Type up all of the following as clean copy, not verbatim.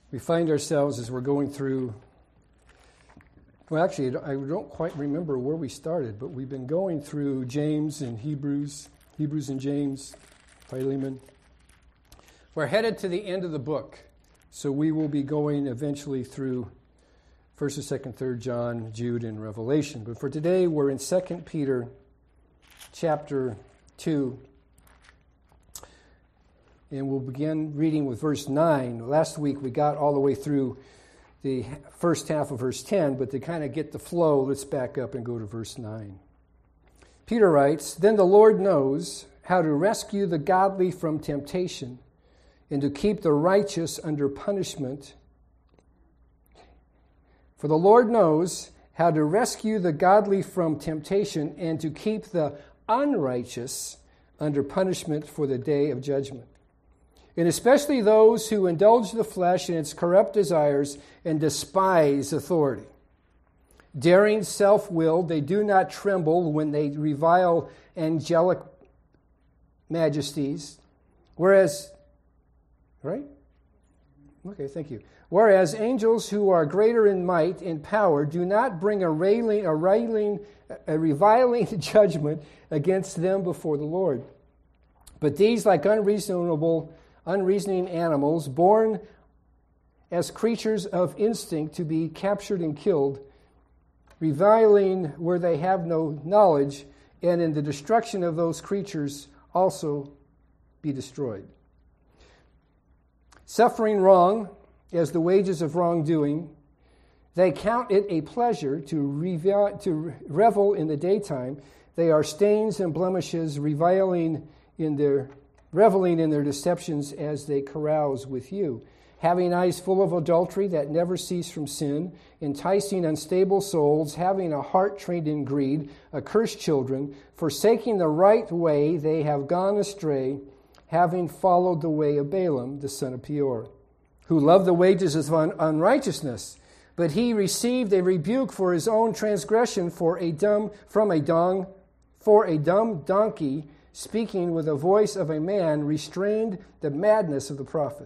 We find ourselves as we're going through, well, actually, I don't quite remember where we started, but we've been going through James and Hebrews and James, Philemon. We're headed to the end of the book, so we will be going eventually through 1st and 2nd, 3rd John, Jude, and Revelation. But for today, we're in 2 Peter chapter 2. And we'll begin reading with verse 9. Last week we got all the way through the first half of verse 10, but to kind of get the flow, let's back up and go to verse 9. Peter writes, "Then the Lord knows how to rescue the godly from temptation and to keep the righteous under punishment. For the Lord knows how to rescue the godly from temptation and to keep the unrighteous under punishment for the day of judgment. And especially those who indulge the flesh in its corrupt desires and despise authority. Daring self-willed, they do not tremble when they revile angelic majesties. Whereas, right? Okay, thank you. Whereas angels who are greater in might and power do not bring a reviling judgment against them before the Lord. But these, like unreasoning animals, born as creatures of instinct to be captured and killed, reviling where they have no knowledge, and in the destruction of those creatures also be destroyed. Suffering wrong as the wages of wrongdoing, they count it a pleasure to revel in the daytime. They are stains and blemishes, reveling in their deceptions as they carouse with you, having eyes full of adultery that never cease from sin, enticing unstable souls, having a heart trained in greed, accursed children, forsaking the right way, they have gone astray, having followed the way of Balaam, the son of Peor, who loved the wages of unrighteousness, but he received a rebuke for his own transgression, for a dumb donkey, speaking with the voice of a man, restrained the madness of the prophet.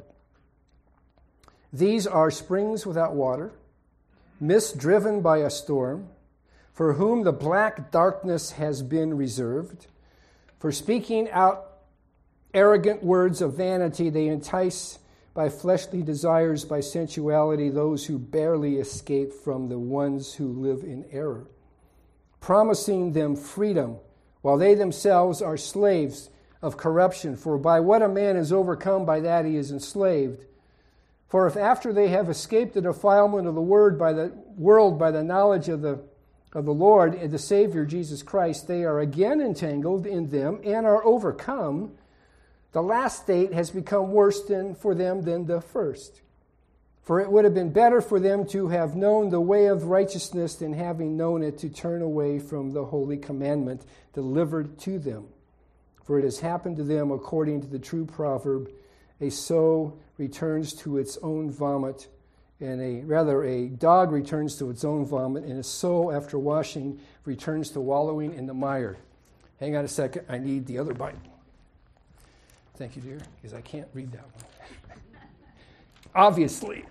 These are springs without water, mist driven by a storm, for whom the black darkness has been reserved. For speaking out arrogant words of vanity, they entice by fleshly desires, by sensuality, those who barely escape from the ones who live in error, promising them freedom, while they themselves are slaves of corruption. For by what a man is overcome, by that he is enslaved. For if after they have escaped the defilement of the world by the knowledge of the Lord and the Savior Jesus Christ, they are again entangled in them and are overcome, the last state has become worse for them than the first. For it would have been better for them to have known the way of righteousness than having known it to turn away from the holy commandment delivered to them. For it has happened to them according to the true proverb, a sow returns to its own vomit, and a dog returns to its own vomit, and a sow after washing returns to wallowing in the mire. Hang on a second, I need the other Bible. Thank you, dear, because I can't read that one. Obviously.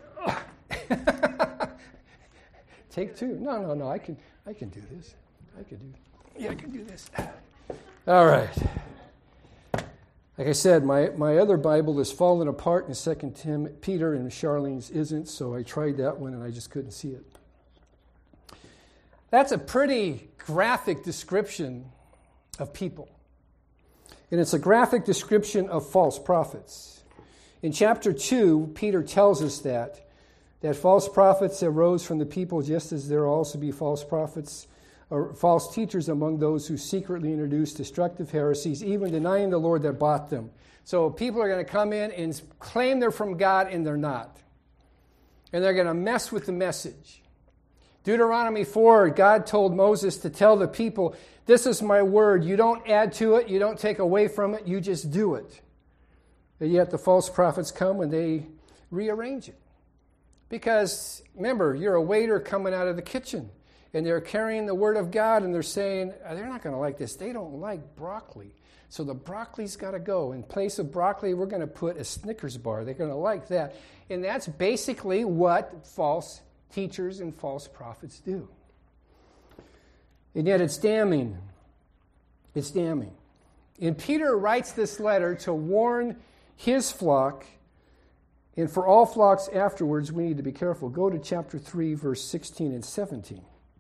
Take two. No. I can do this. I can do this. All right. Like I said, my other Bible is fallen apart in 2 Peter, and Charlene's isn't, so I tried that one and I just couldn't see it. That's a pretty graphic description of people. And it's a graphic description of false prophets. In chapter 2, Peter tells us that false prophets arose from the people, just as there will also be false prophets or false teachers among those who secretly introduce destructive heresies, even denying the Lord that bought them. So people are going to come in and claim they're from God, and they're not. And they're going to mess with the message. Deuteronomy 4, God told Moses to tell the people, this is my word. You don't add to it. You don't take away from it. You just do it. And yet the false prophets come and they rearrange it. Because, remember, you're a waiter coming out of the kitchen, and they're carrying the word of God, and they're saying, they're not going to like this. They don't like broccoli. So the broccoli's got to go. In place of broccoli, we're going to put a Snickers bar. They're going to like that. And that's basically what false teachers and false prophets do. And yet it's damning. It's damning. And Peter writes this letter to warn his flock, and for all flocks afterwards, we need to be careful. Go to chapter 3, verse 16 and 17.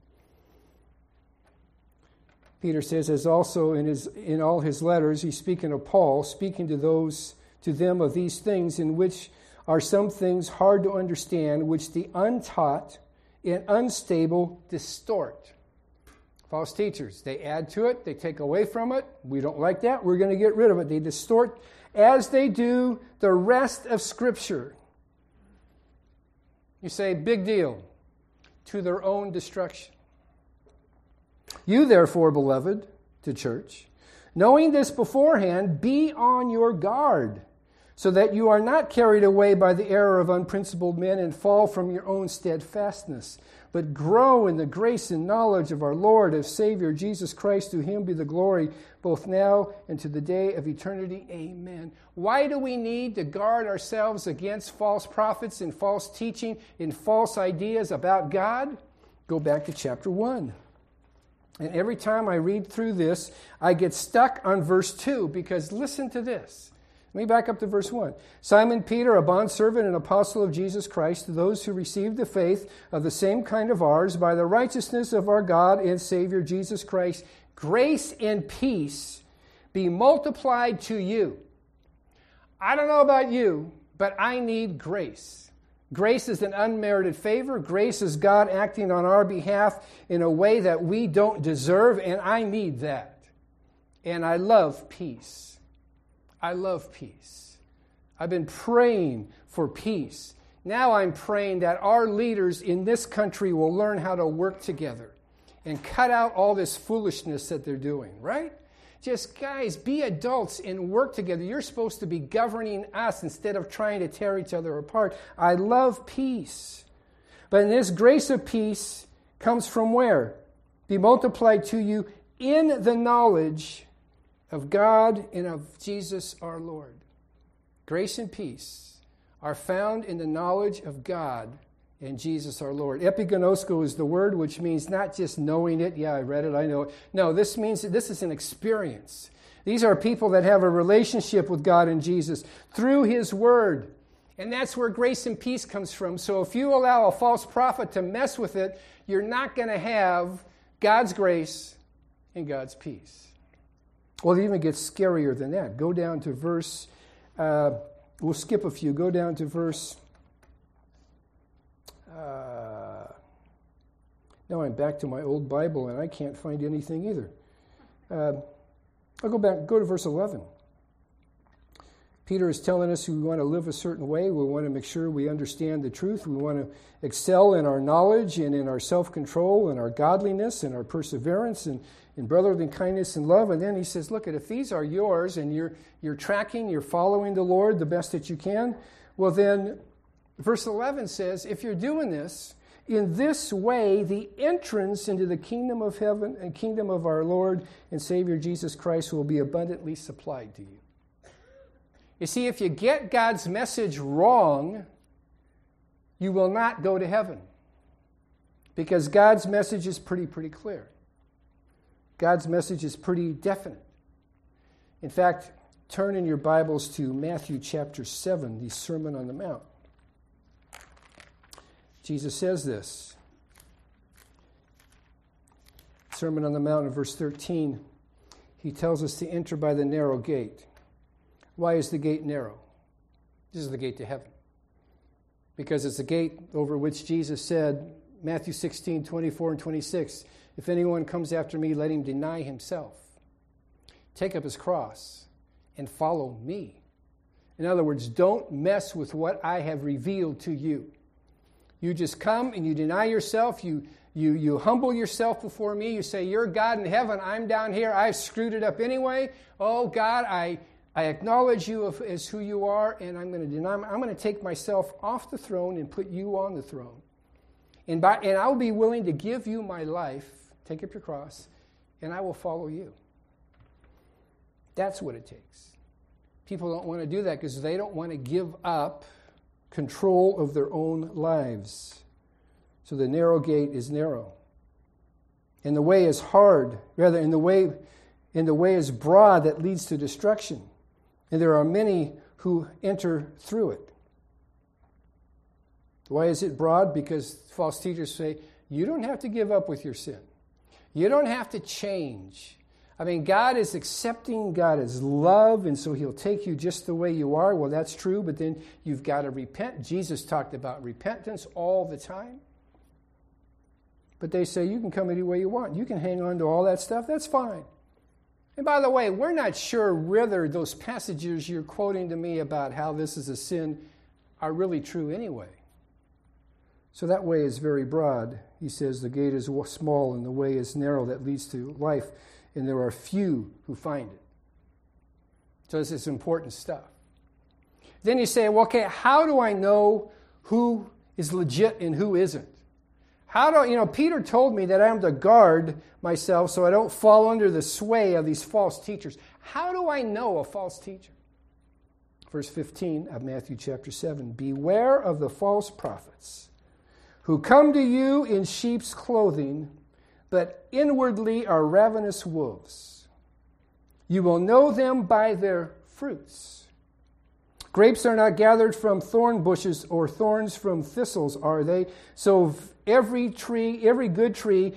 Peter says, as also in all his letters, he's speaking of Paul, speaking to them of these things, in which are some things hard to understand, which the untaught and unstable distort. False teachers, they add to it, they take away from it. We don't like that. We're going to get rid of it. They distort as they do the rest of Scripture. You say, big deal, to their own destruction. You, therefore, beloved, to church, knowing this beforehand, be on your guard, so that you are not carried away by the error of unprincipled men and fall from your own steadfastness, but grow in the grace and knowledge of our Lord and Savior Jesus Christ. To him be the glory both now and to the day of eternity. Amen. Why do we need to guard ourselves against false prophets and false teaching and false ideas about God? Go back to chapter 1. And every time I read through this, I get stuck on verse 2, because listen to this. Let me back up to verse 1. Simon Peter, a bondservant and apostle of Jesus Christ, to those who received the faith of the same kind of ours, by the righteousness of our God and Savior Jesus Christ, grace and peace be multiplied to you. I don't know about you, but I need grace. Grace is an unmerited favor. Grace is God acting on our behalf in a way that we don't deserve, and I need that. And I love peace. I love peace. I've been praying for peace. Now I'm praying that our leaders in this country will learn how to work together and cut out all this foolishness that they're doing, right? Just, guys, be adults and work together. You're supposed to be governing us instead of trying to tear each other apart. I love peace. But this grace of peace comes from where? Be multiplied to you in the knowledge of God and of Jesus our Lord. Grace and peace are found in the knowledge of God and Jesus our Lord. Epiginosko is the word, which means not just knowing it. Yeah, I read it, I know it. No, this means that this is an experience. These are people that have a relationship with God and Jesus through His Word. And that's where grace and peace comes from. So if you allow a false prophet to mess with it, you're not going to have God's grace and God's peace. Well, it even gets scarier than that. Go down to verse, we'll skip a few. Go down to verse, now I'm back to my old Bible and I can't find anything either. I'll go to verse 11. Peter is telling us we want to live a certain way. We want to make sure we understand the truth. We want to excel in our knowledge and in our self-control and our godliness and our perseverance and in brotherly kindness and love. And then he says, look, if these are yours and you're tracking, you're following the Lord the best that you can, well then, verse 11 says, if you're doing this, in this way, the entrance into the kingdom of heaven and kingdom of our Lord and Savior Jesus Christ will be abundantly supplied to you. You see, if you get God's message wrong, you will not go to heaven. Because God's message is pretty clear. God's message is pretty definite. In fact, turn in your Bibles to Matthew chapter 7, the Sermon on the Mount. Jesus says this. Sermon on the Mount in verse 13. He tells us to enter by the narrow gate. Why is the gate narrow? This is the gate to heaven. Because it's the gate over which Jesus said, Matthew 16, 24 and 26, if anyone comes after me, let him deny himself, take up his cross, and follow me. In other words, don't mess with what I have revealed to you. You just come and you deny yourself. You humble yourself before me. You say, you're God in heaven. I'm down here. I've screwed it up anyway. Oh, God, I acknowledge you as who you are, and I'm going to take myself off the throne and put you on the throne. And I'll be willing to give you my life, take up your cross, and I will follow you. That's what it takes. People don't want to do that because they don't want to give up control of their own lives. So the narrow gate is narrow. And the way is hard, rather, and the way is broad that leads to destruction. And there are many who enter through it. Why is it broad? Because false teachers say, you don't have to give up with your sin. You don't have to change. I mean, God is accepting, God is love, and so He'll take you just the way you are. Well, that's true, but then you've got to repent. Jesus talked about repentance all the time. But they say, you can come any way you want. You can hang on to all that stuff. That's fine. And by the way, we're not sure whether those passages you're quoting to me about how this is a sin are really true anyway. So that way is very broad. He says the gate is small and the way is narrow that leads to life, and there are few who find it. So this is important stuff. Then you say, well, okay, how do I know who is legit and who isn't? Peter told me that I am to guard myself so I don't fall under the sway of these false teachers. How do I know a false teacher? Verse 15 of Matthew chapter 7, beware of the false prophets who come to you in sheep's clothing, but inwardly are ravenous wolves. You will know them by their fruits. Grapes are not gathered from thorn bushes, or thorns from thistles, are they? So every good tree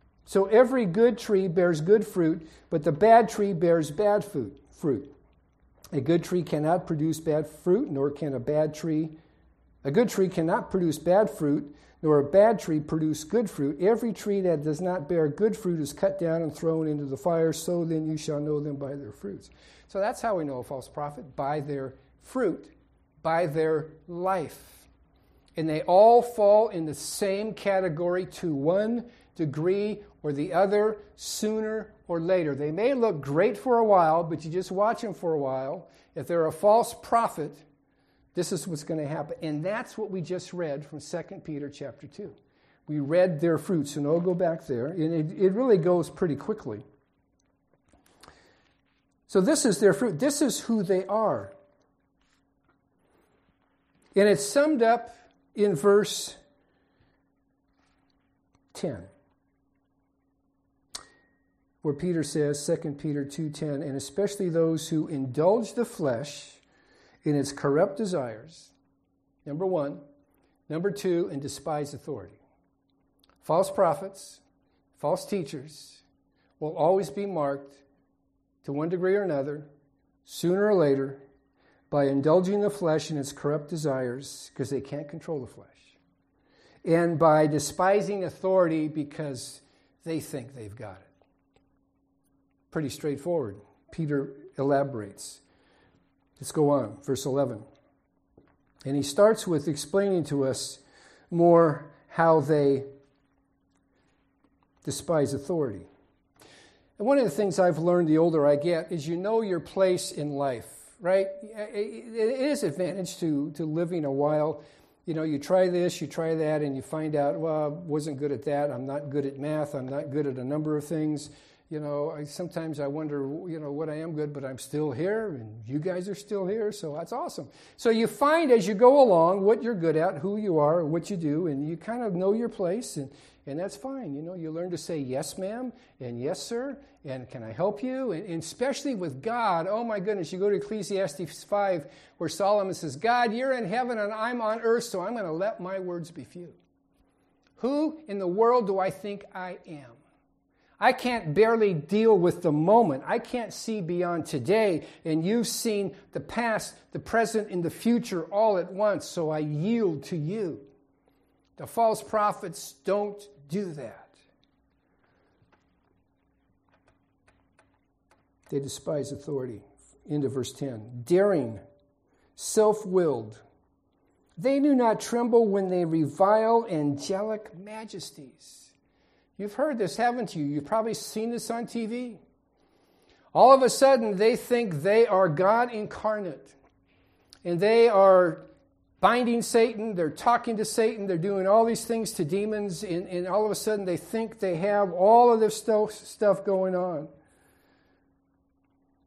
bears good fruit, but the bad tree bears bad fruit. A good tree cannot produce bad fruit, a good tree cannot produce bad fruit, nor a bad tree produce good fruit. Every tree that does not bear good fruit is cut down and thrown into the fire, so then you shall know them by their fruits. So that's how we know a false prophet, by their fruit, by their life. And they all fall in the same category to one degree or the other, sooner or later. They may look great for a while, but you just watch them for a while. If they're a false prophet, this is what's going to happen. And that's what we just read from 2 Peter chapter 2. We read their fruits, and I'll go back there. And it really goes pretty quickly. So this is their fruit. This is who they are. And it's summed up in verse 10, where Peter says, 2 Peter 2:10, and especially those who indulge the flesh in its corrupt desires, number one. Number two, and despise authority. False prophets, false teachers will always be marked to one degree or another, sooner or later, by indulging the flesh in its corrupt desires, because they can't control the flesh, and by despising authority because they think they've got it. Pretty straightforward. Peter elaborates. Let's go on, verse 11. And he starts with explaining to us more how they despise authority. And one of the things I've learned the older I get is you know your place in life. Right? It is an advantage to living a while. You know, you try this, you try that, and you find out, well, I wasn't good at that. I'm not good at math. I'm not good at a number of things. You know, sometimes I wonder, what I am good, but I'm still here, and you guys are still here, so that's awesome. So you find as you go along what you're good at, who you are, what you do, and you kind of know your place, and that's fine. You learn to say yes, ma'am, and yes, sir, and can I help you? And especially with God, oh my goodness, you go to Ecclesiastes 5 where Solomon says, God, you're in heaven and I'm on earth, so I'm going to let my words be few. Who in the world do I think I am? I can't barely deal with the moment. I can't see beyond today, and you've seen the past, the present, and the future all at once, so I yield to you. The false prophets don't do that. They despise authority. Into verse 10. Daring, self-willed. They do not tremble when they revile angelic majesties. You've heard this, haven't you? You've probably seen this on TV. All of a sudden, they think they are God incarnate. And they are binding Satan, they're talking to Satan, they're doing all these things to demons, and all of a sudden they think they have all of this stuff going on.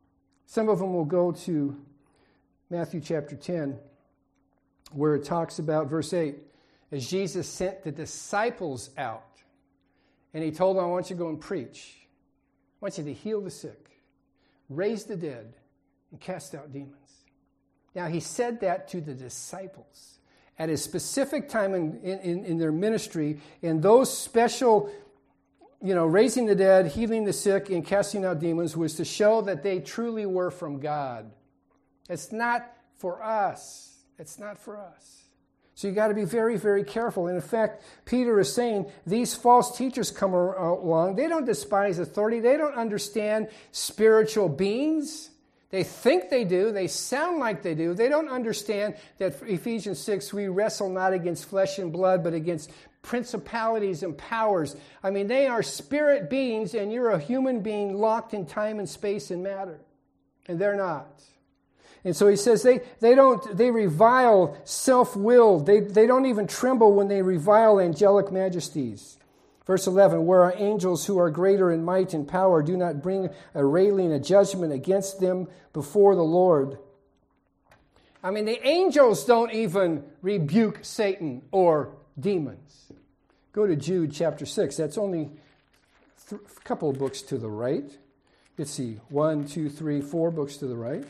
Some of them will go to Matthew chapter 10, where it talks about, verse 8, as Jesus sent the disciples out, and he told them, I want you to go and preach. I want you to heal the sick, raise the dead, and cast out demons. Now, he said that to the disciples at a specific time in their ministry, and those special, raising the dead, healing the sick, and casting out demons was to show that they truly were from God. It's not for us. It's not for us. So you got to be very, very careful. And in fact, Peter is saying these false teachers come along. They don't despise authority. They don't understand spiritual beings. They think they do. They sound like they do. They don't understand that Ephesians 6, we wrestle not against flesh and blood, but against principalities and powers. I mean, they are spirit beings, and you're a human being locked in time and space and matter. And they're not. And so he says they revile self-willed. They don't even tremble when they revile angelic majesties. Verse 11, where our angels who are greater in might and power do not bring a railing, a judgment against them before the Lord. I mean, the angels don't even rebuke Satan or demons. Go to Jude chapter 6. That's only a couple of books to the right. Let's see, 1, 2, 3, 4 books to the right.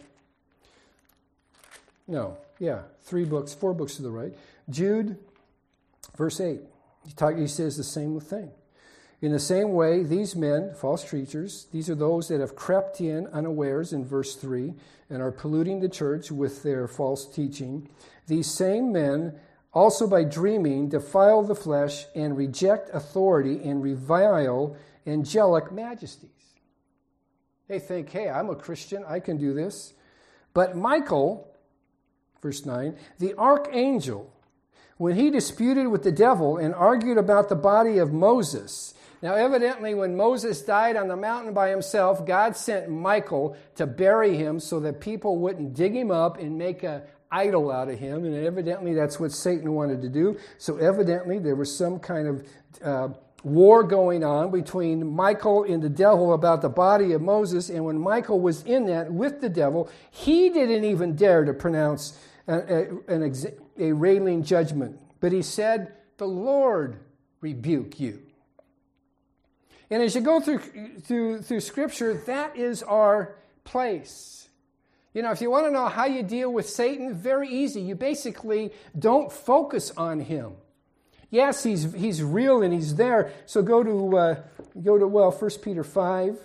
No, yeah, 4 books to the right. Jude, verse 8. He says the same thing. In the same way, these men, false teachers, these are those that have crept in unawares in verse 3 and are polluting the church with their false teaching. These same men also by dreaming defile the flesh and reject authority and revile angelic majesties. They think, hey, I'm a Christian, I can do this. But Michael, verse 9, the archangel, when he disputed with the devil and argued about the body of Moses. Now, evidently, when Moses died on the mountain by himself, God sent Michael to bury him so that people wouldn't dig him up and make an idol out of him. And evidently, that's what Satan wanted to do. So evidently, there was some kind of war going on between Michael and the devil about the body of Moses. And when Michael was in that with the devil, he didn't even dare to pronounce a railing judgment. But he said, the Lord rebuke you. And as you go through Scripture, that is our place. If you want to know how you deal with Satan, very easy. You basically don't focus on him. Yes, he's real and he's there. So go to 1 Peter 5.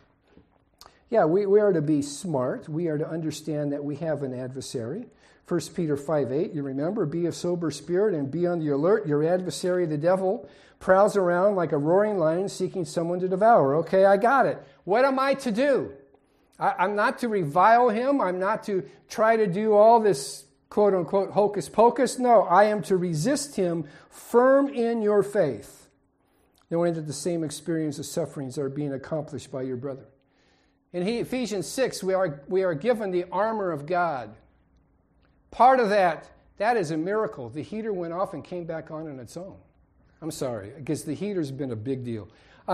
Yeah, we are to be smart. We are to understand that we have an adversary. 1 Peter 5:8, you remember, be of sober spirit and be on the alert. Your adversary, the devil, prowls around like a roaring lion seeking someone to devour. Okay, I got it. What am I to do? I'm not to revile him. I'm not to try to do all this quote-unquote hocus pocus. No, I am to resist him firm in your faith, knowing that the same experience of sufferings are being accomplished by your brother. In Ephesians 6, we are given the armor of God. Part of that is a miracle. The heater went off and came back on its own. I'm sorry, because the heater's been a big deal.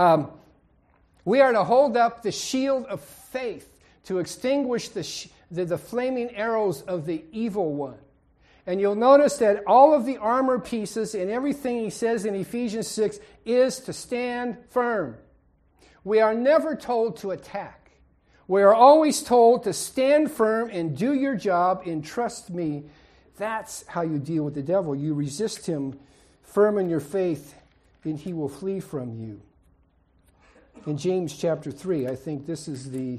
We are to hold up the shield of faith to extinguish the flaming arrows of the evil one. And you'll notice that all of the armor pieces and everything he says in Ephesians 6 is to stand firm. We are never told to attack. We are always told to stand firm and do your job and trust me. That's how you deal with the devil. You resist him firm in your faith, and he will flee from you. In James chapter 3, I think this is the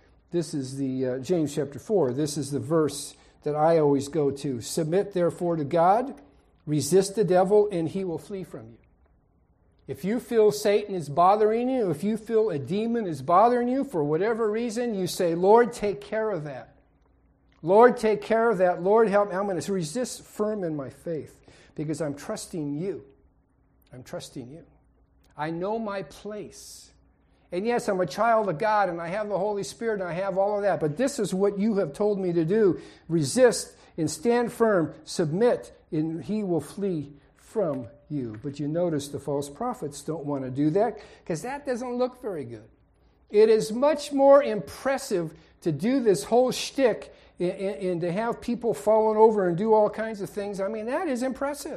James chapter 4. This is the verse that I always go to. Submit therefore to God, resist the devil, and he will flee from you. If you feel Satan is bothering you, if you feel a demon is bothering you for whatever reason, you say, Lord, take care of that. Lord, take care of that. Lord, help me. I'm going to resist firm in my faith because I'm trusting you. I'm trusting you. I know my place. And yes, I'm a child of God and I have the Holy Spirit and I have all of that. But this is what you have told me to do. Resist and stand firm. Submit and he will flee from you. But you notice the false prophets don't want to do that because that doesn't look very good. It is much more impressive to do this whole shtick and to have people falling over and do all kinds of things, I mean, that is impressive.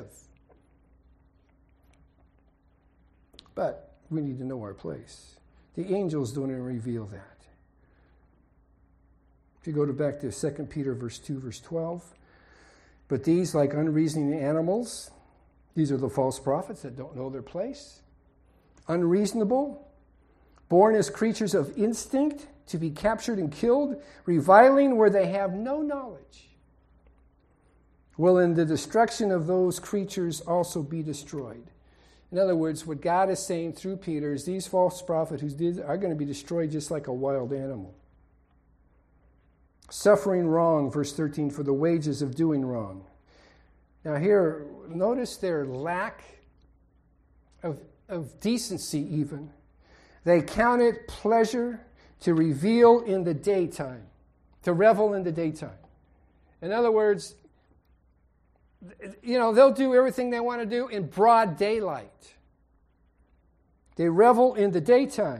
But we need to know our place. The angels don't even reveal that. If you go back to 2 Peter verse 2, verse 12, but these, like unreasoning animals, these are the false prophets that don't know their place, unreasonable, born as creatures of instinct, to be captured and killed, reviling where they have no knowledge, will in the destruction of those creatures also be destroyed. In other words, what God is saying through Peter is these false prophets are going to be destroyed just like a wild animal. Suffering wrong, verse 13, for the wages of doing wrong. Now here, notice their lack of decency even. They count it pleasure to revel in the daytime. In other words, they'll do everything they want to do in broad daylight. They revel in the daytime.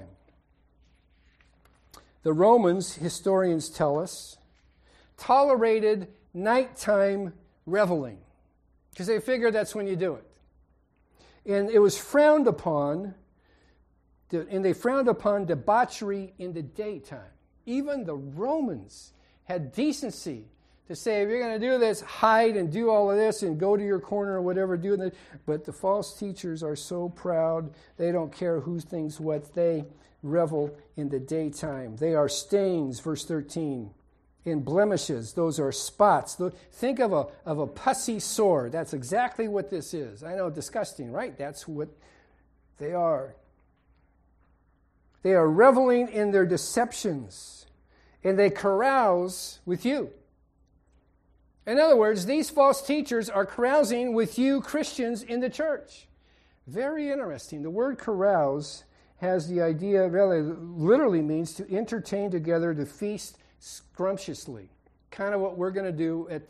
The Romans, historians tell us, tolerated nighttime reveling because they figured that's when you do it. And it was frowned upon, and they frowned upon debauchery in the daytime. Even the Romans had decency to say, if you're going to do this, hide and do all of this and go to your corner or whatever, do that. But the false teachers are so proud, they don't care who thinks what. They revel in the daytime. They are stains, verse 13, in blemishes. Those are spots. Think of a pussy sore. That's exactly what this is. I know, disgusting, right? That's what they are. They are reveling in their deceptions, and they carouse with you. In other words, these false teachers are carousing with you Christians in the church. Very interesting. The word carouse has the idea, really, literally means to entertain together, to feast scrumptiously. Kind of what we're going to do at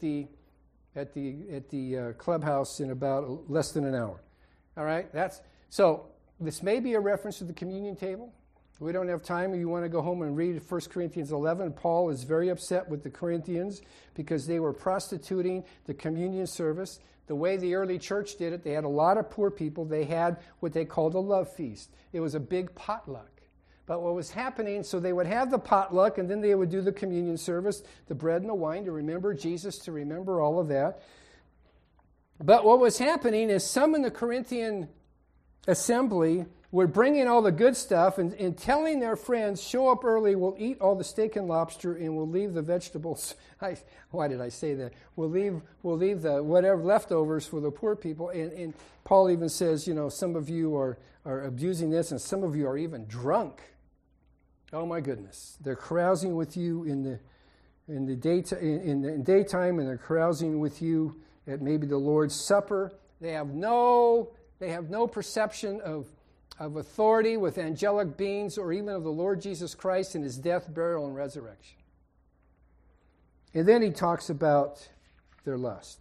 the clubhouse in about less than an hour. All right? So this may be a reference to the communion table. We don't have time. You want to go home and read 1 Corinthians 11. Paul is very upset with the Corinthians because they were prostituting the communion service. The way the early church did it, they had a lot of poor people. They had what they called a love feast. It was a big potluck. But what was happening, so they would have the potluck, and then they would do the communion service, the bread and the wine to remember Jesus, to remember all of that. But what was happening is some in the Corinthian assembly were bringing all the good stuff and telling their friends, show up early, we'll eat all the steak and lobster, and we'll leave the vegetables. Why did I say that? We'll leave the whatever leftovers for the poor people. And Paul even says, some of you are abusing this, and some of you are even drunk. Oh my goodness. They're carousing with you in the daytime, and they're carousing with you at maybe the Lord's Supper. They have no perception of authority with angelic beings or even of the Lord Jesus Christ and his death, burial, and resurrection. And then he talks about their lust.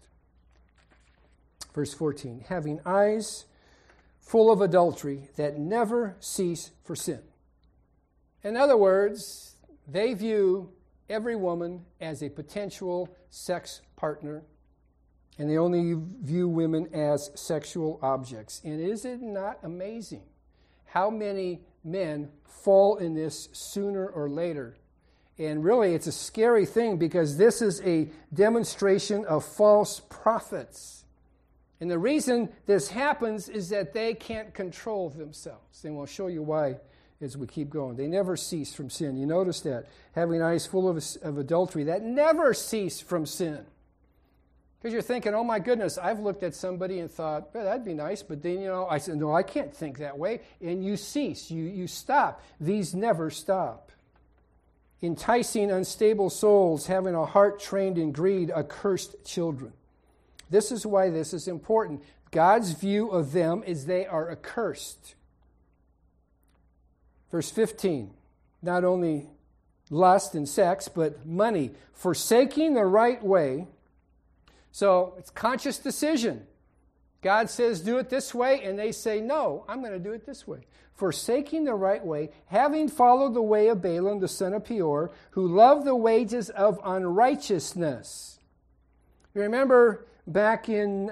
Verse 14, having eyes full of adultery that never cease for sin. In other words, they view every woman as a potential sex partner, and they only view women as sexual objects. And is it not amazing how many men fall in this sooner or later? And really, it's a scary thing because this is a demonstration of false prophets. And the reason this happens is that they can't control themselves. And we'll show you why as we keep going. They never cease from sin. You notice that. Having eyes full of adultery, that never cease from sin. Because you're thinking, oh my goodness, I've looked at somebody and thought, that'd be nice, but then, I said, no, I can't think that way. And you cease, you stop. These never stop. Enticing unstable souls, having a heart trained in greed, accursed children. This is why this is important. God's view of them is they are accursed. Verse 15, not only lust and sex, but money, forsaking the right way. So it's conscious decision. God says, do it this way, and they say, no, I'm going to do it this way. Forsaking the right way, having followed the way of Balaam, the son of Peor, who loved the wages of unrighteousness. You remember back in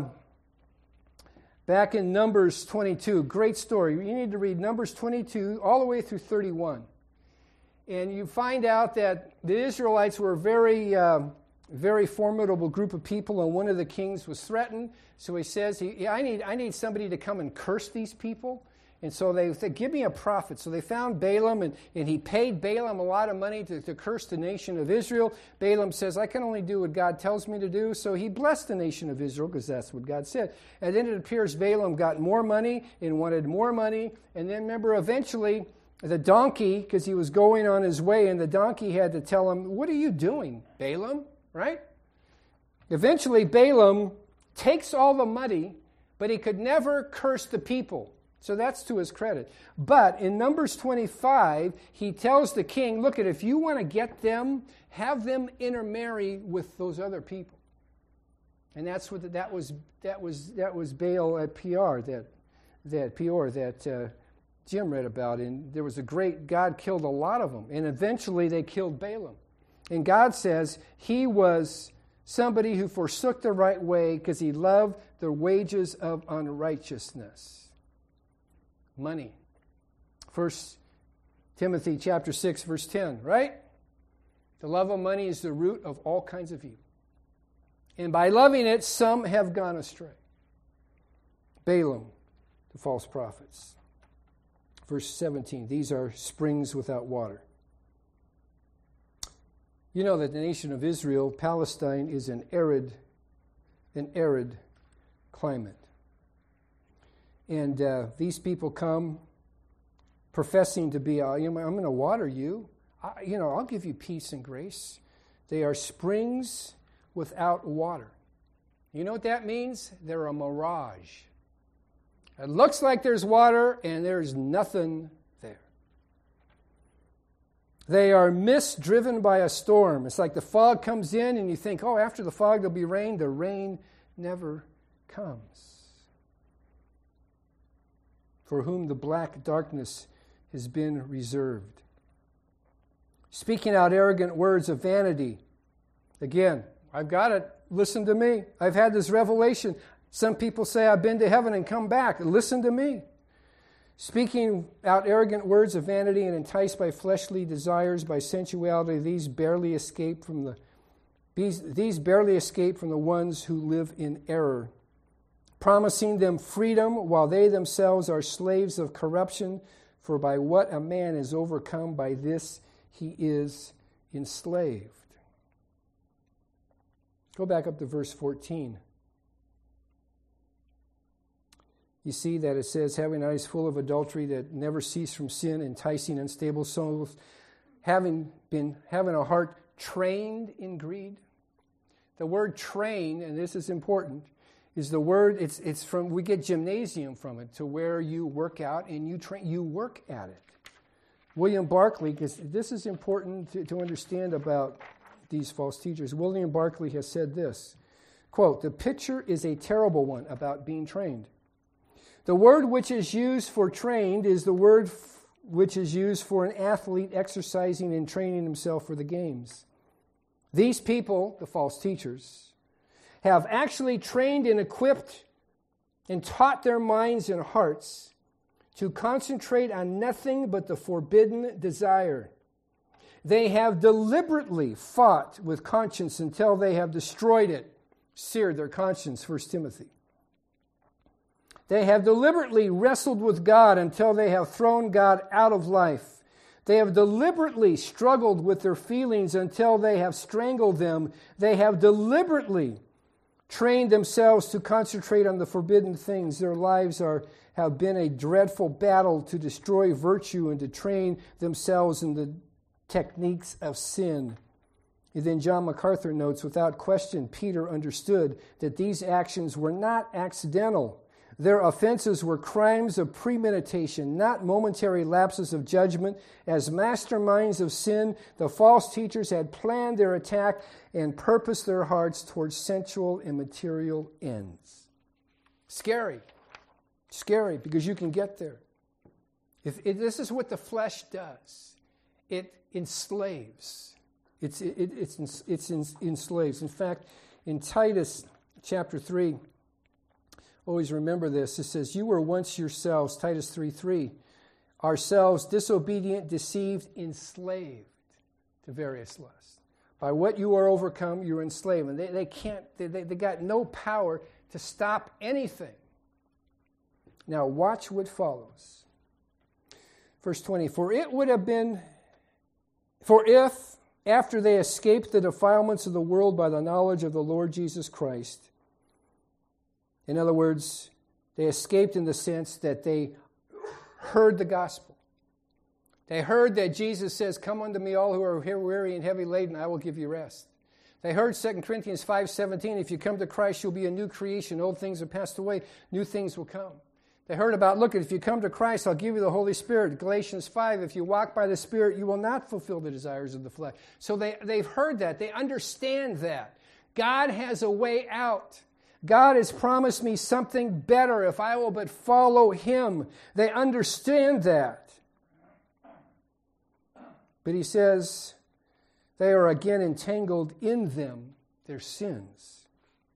Numbers 22, great story. You need to read Numbers 22 all the way through 31. And you find out that the Israelites were a very formidable group of people, and one of the kings was threatened. So he says, I need somebody to come and curse these people. And so they said, give me a prophet. So they found Balaam, and he paid Balaam a lot of money to curse the nation of Israel. Balaam says, I can only do what God tells me to do. So he blessed the nation of Israel because that's what God said. And then it appears Balaam got more money and wanted more money. And then remember, eventually, the donkey, because he was going on his way, and the donkey had to tell him, what are you doing, Balaam? Right? Eventually, Balaam takes all the money, but he could never curse the people. So that's to his credit. But in Numbers 25, he tells the king, look, if you want to get them, have them intermarry with those other people. And that's what that was Baal at Peor that Jim read about. And there was God killed a lot of them. And eventually they killed Balaam. And God says he was somebody who forsook the right way because he loved the wages of unrighteousness. Money. 1 Timothy chapter 6, verse 10, right? The love of money is the root of all kinds of evil. And by loving it, some have gone astray. Balaam, the false prophets. Verse 17, these are springs without water. You know that the nation of Israel, Palestine, is an arid climate. And these people come professing to be, I'm going to water you. I'll give you peace and grace. They are springs without water. You know what that means? They're a mirage. It looks like there's water, and there's nothing there. They are mist driven by a storm. It's like the fog comes in, and you think, after the fog there'll be rain. The rain never comes. For whom the black darkness has been reserved. Speaking out arrogant words of vanity. Again, I've got it. Listen to me. I've had this revelation. Some people say I've been to heaven and come back. Listen to me. Speaking out arrogant words of vanity and enticed by fleshly desires, by sensuality, these barely escape from the ones who live in error, promising them freedom while they themselves are slaves of corruption. For by what a man is overcome, by this he is enslaved. Go back up to verse 14. You see that it says, having eyes full of adultery that never cease from sin, enticing unstable souls, having a heart trained in greed. The word train, and this is important, is the word, it's from, we get gymnasium from it, to where you work out and you work at it. William Barclay, because this is important to understand about these false teachers. William Barclay has said this, quote, the picture is a terrible one about being trained. The word which is used for trained is the word which is used for an athlete exercising and training himself for the games. These people, the false teachers, have actually trained and equipped and taught their minds and hearts to concentrate on nothing but the forbidden desire. They have deliberately fought with conscience until they have destroyed it, seared their conscience, 1 Timothy. They have deliberately wrestled with God until they have thrown God out of life. They have deliberately struggled with their feelings until they have strangled them. They have deliberately trained themselves to concentrate on the forbidden things. Their lives have been a dreadful battle to destroy virtue and to train themselves in the techniques of sin. And then John MacArthur notes, without question, Peter understood that these actions were not accidental. Their offenses were crimes of premeditation, not momentary lapses of judgment. As masterminds of sin, the false teachers had planned their attack and purposed their hearts towards sensual and material ends. Scary. Scary because you can get there. This is what the flesh does. It enslaves. It enslaves. In fact, in Titus chapter 3, always remember this. It says, you were once yourselves, Titus 3:3, ourselves disobedient, deceived, enslaved to various lusts. By what you are overcome, you're enslaved. And they got no power to stop anything. Now watch what follows. Verse 20, for if, after they escaped the defilements of the world by the knowledge of the Lord Jesus Christ, in other words, they escaped in the sense that they heard the gospel. They heard that Jesus says, come unto me all who are weary and heavy laden, I will give you rest. They heard 2 Corinthians 5:17, if you come to Christ, you'll be a new creation. Old things have passed away, new things will come. They heard about, look, if you come to Christ, I'll give you the Holy Spirit. Galatians 5, if you walk by the Spirit, you will not fulfill the desires of the flesh. So they've heard that. They understand that. God has a way out. God has promised me something better if I will but follow Him. They understand that. But he says they are again entangled in them, their sins,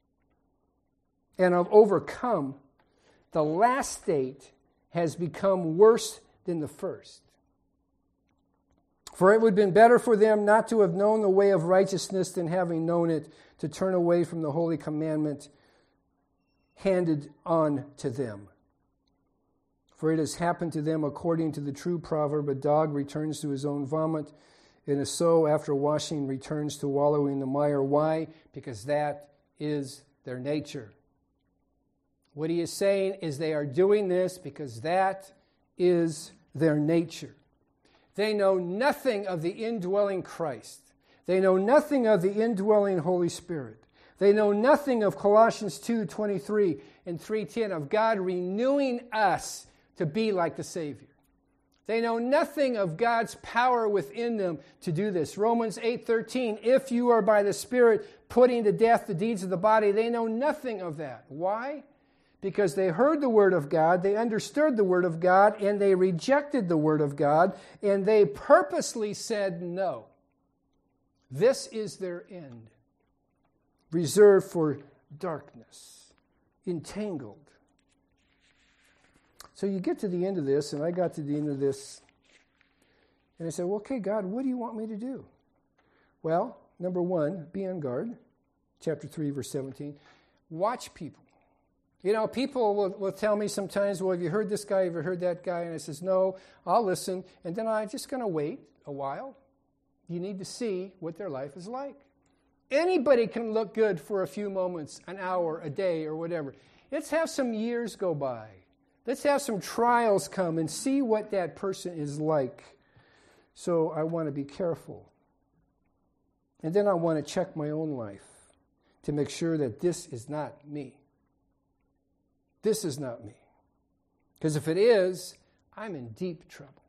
and have overcome. The last state has become worse than the first. For it would have been better for them not to have known the way of righteousness than having known it, to turn away from the holy commandment handed on to them. For it has happened to them according to the true proverb, a dog returns to his own vomit, and a sow after washing returns to wallow in the mire. Why? Because that is their nature. What he is saying is they are doing this because that is their nature. They know nothing of the indwelling Christ. They know nothing of the indwelling Holy Spirit. They know nothing of Colossians 2:23 and 3:10, of God renewing us to be like the Savior. They know nothing of God's power within them to do this. Romans 8:13, if you are by the Spirit putting to death the deeds of the body, they know nothing of that. Why? Because they heard the Word of God, they understood the Word of God, and they rejected the Word of God, and they purposely said no. This is their end. Reserved for darkness. Entangled. So you get to the end of this, and I got to the end of this, and I said, well, okay, God, what do you want me to do? Well, number one, be on guard. Chapter 3, verse 17. Watch people. You know, people will tell me sometimes, well, have you heard this guy, have you heard that guy? And I says, no, I'll listen. And then I'm just going to wait a while. You need to see what their life is like. Anybody can look good for a few moments, an hour, a day, or whatever. Let's have some years go by. Let's have some trials come and see what that person is like. So I want to be careful. And then I want to check my own life to make sure that this is not me. This is not me. Because if it is, I'm in deep trouble.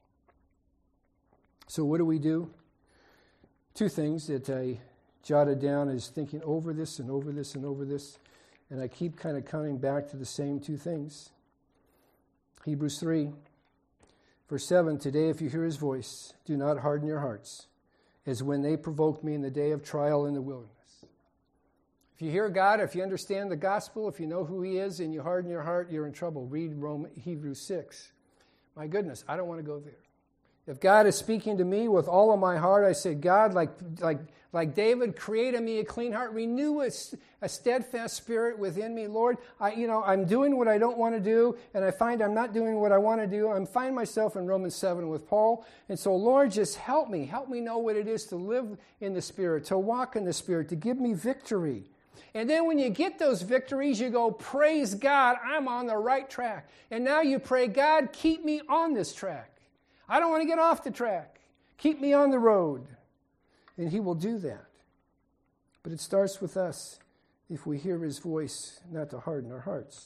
So what do? Two things that I jotted down is thinking over this and over this and over this. And I keep kind of coming back to the same two things. Hebrews 3, verse 7, today if you hear his voice, do not harden your hearts, as when they provoked me in the day of trial in the wilderness. If you hear God, if you understand the gospel, if you know who he is and you harden your heart, you're in trouble. Read Hebrews 6. My goodness, I don't want to go there. If God is speaking to me with all of my heart, I say, God, like David, create in me a clean heart, renew a steadfast spirit within me. Lord, I'm doing what I don't want to do, and I find I'm not doing what I want to do. I find myself in Romans 7 with Paul. And so, Lord, just help me. Help me know what it is to live in the Spirit, to walk in the Spirit, to give me victory. And then when you get those victories, you go, praise God, I'm on the right track. And now you pray, God, keep me on this track. I don't want to get off the track. Keep me on the road. And he will do that. But it starts with us, if we hear his voice, not to harden our hearts.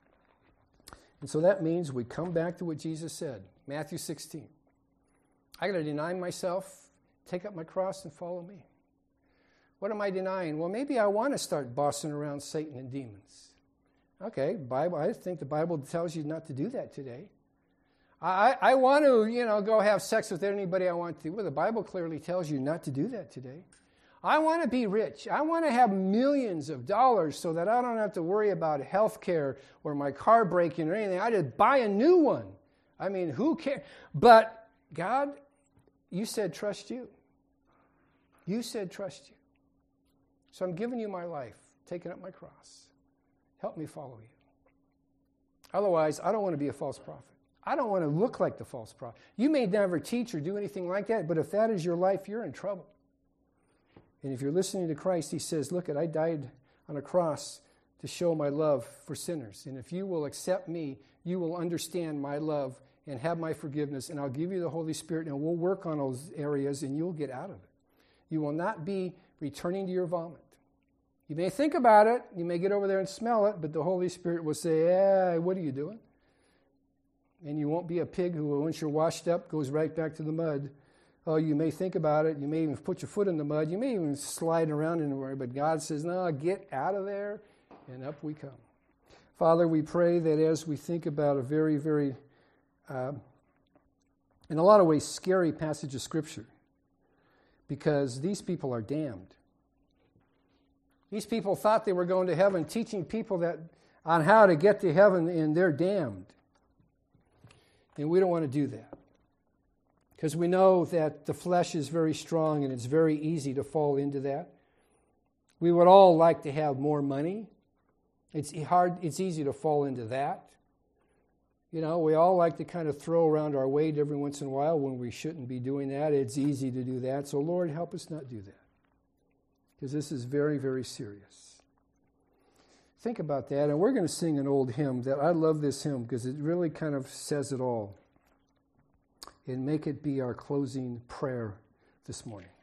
And so that means we come back to what Jesus said, Matthew 16. I got to deny myself, take up my cross, and follow me. What am I denying? Well, maybe I want to start bossing around Satan and demons. Okay, Bible. I think the Bible tells you not to do that today. I want to, go have sex with anybody I want to. Well, the Bible clearly tells you not to do that today. I want to be rich. I want to have millions of dollars so that I don't have to worry about health care or my car breaking or anything. I just buy a new one. I mean, who cares? But God, you said trust you. You said trust you. So I'm giving you my life, taking up my cross. Help me follow you. Otherwise, I don't want to be a false prophet. I don't want to look like the false prophet. You may never teach or do anything like that, but if that is your life, you're in trouble. And if you're listening to Christ, he says, look, I died on a cross to show my love for sinners. And if you will accept me, you will understand my love and have my forgiveness, and I'll give you the Holy Spirit, and we'll work on those areas, and you'll get out of it. You will not be returning to your vomit. You may think about it, you may get over there and smell it, but the Holy Spirit will say, what are you doing? And you won't be a pig who, once you're washed up, goes right back to the mud. Oh, you may think about it. You may even put your foot in the mud. You may even slide around anywhere. But God says, no, get out of there, and up we come. Father, we pray that as we think about a very, very, in a lot of ways, scary passage of Scripture, because these people are damned. These people thought they were going to heaven, teaching people that on how to get to heaven, and they're damned. And we don't want to do that. Because we know that the flesh is very strong and it's very easy to fall into that. We would all like to have more money. It's easy to fall into that. We all like to kind of throw around our weight every once in a while when we shouldn't be doing that. It's easy to do that. So Lord, help us not do that. Because this is very, very serious. Think about that. And we're going to sing an old hymn that I love this hymn because it really kind of says it all. And make it be our closing prayer this morning.